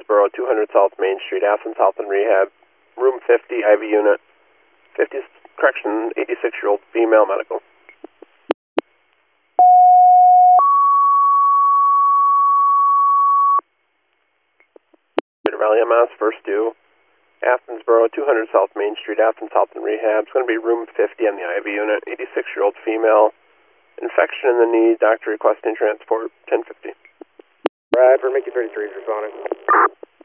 Athensboro, 200 South Main Street, Athens Health and Rehab, room 50, IV unit, 86-year-old female medical. Valley MS, first due, Athensboro, 200 South Main Street, Athens Health and Rehab. It's going to be room 50 on the IV unit, 86-year-old female, infection in the knee, doctor requesting transport, 1050. Right, for Mickey 33 responding.